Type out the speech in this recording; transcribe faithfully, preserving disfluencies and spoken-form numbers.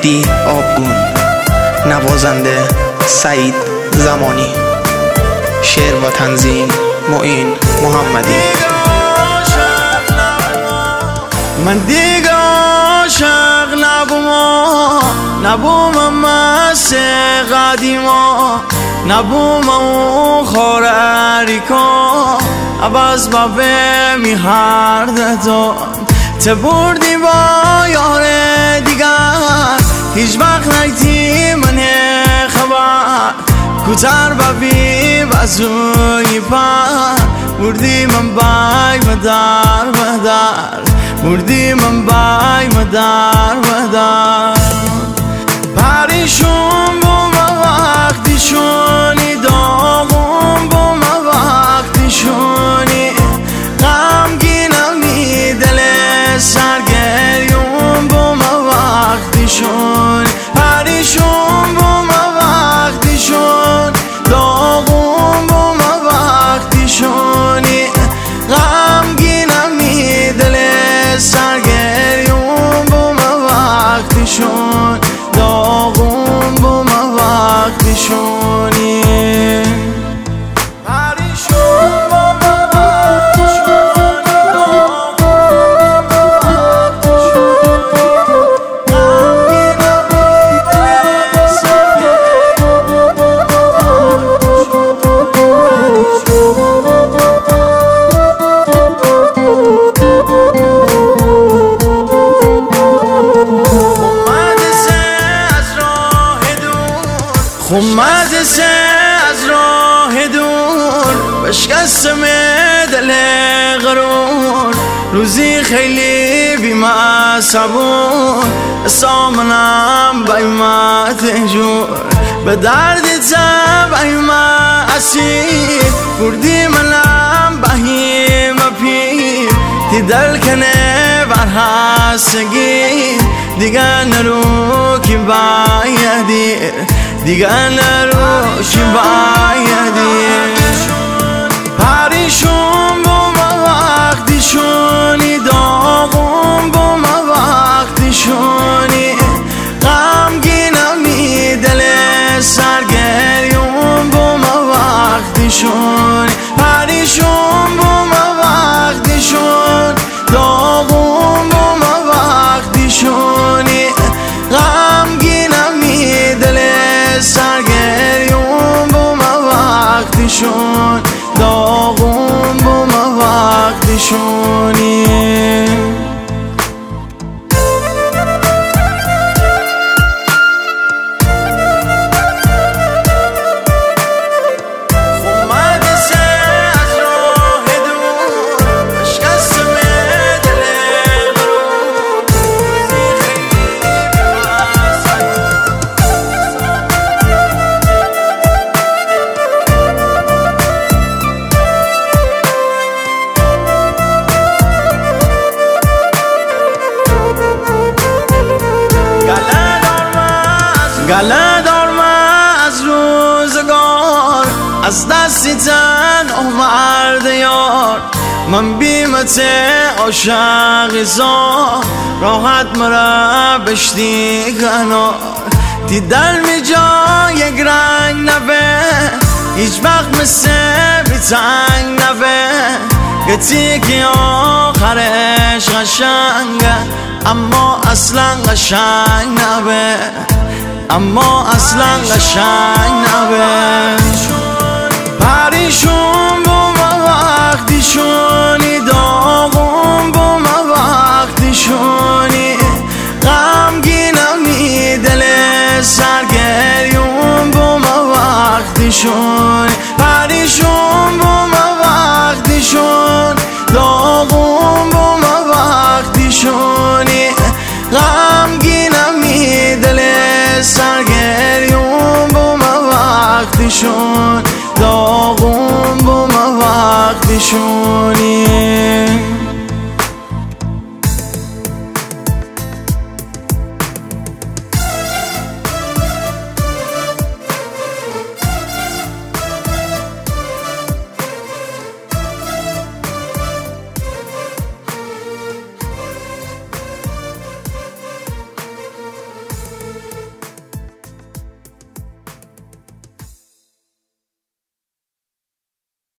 مهدی آبگون، نوازنده سعید زمانی، شعر و تنظیم معین محمدی. من دیگه عاشق نبوم، نبوم مست قدیما، نبوم اون خورری کن عوض با می هر دتون ته بردی با یار دیگر، هیچ وقت نگتی من خبر کوتر با بی بازوی پر بردی من بای مدار مدار بردی من بای مدار مدار پریشون بوم وقتی شونی داغون بوم وقتی شونی غمگینمی دل سرگریون بوم وقتی شونی پریشون بوم وقتی شون داغون بوم وقتی شونی غمگینمی دل سرگریون بوم وقتی شون داغون بوم وقتی شونی پریشون بوم وقتی شونی داغون بوم وقتی شونی غمگینمی دل سرگریون خمد سه از راه دور بشکستم دل غرور، روزی خیلی بیمه صبور سامنم بایمت جور به درد تب ایمه اسیر بردی منم بهیم پیر تی دل کنه بر هستگی دیگه نرو که بایدی دیگه نرو که بایدی پریشون بوم وقتی شونی داغون بوم وقتی شونی غمگینمی دل سرگریون بوم وقتی شونی پریشون بوم وقتی شون داغون بوم وقتی شونی غمگینمی دل سرگریون بوم وقتی شون داغون بوم وقتی شونی گله دار من از روزگار از دستی تن مرد یار من بیمت عاشق زار راحت مرا بشتی کنار تی دل می جا یک رنگ نبه هیچ وقت مثل بیتنگ نبه گتی که آخرش قشنگه اما اصلا قشنگ نبه اما اصلا قشنگ نبه پریشون بوم وقتی شونی داغون بوم وقتی شونی غمگینمی دل سرگریون بوم وقتی شونی پریشون بوم وقتی شون داغون بوم وقتی شونی غمگینمی دل سرگریون بوم وقتی شون داغون بوم وقتی شونی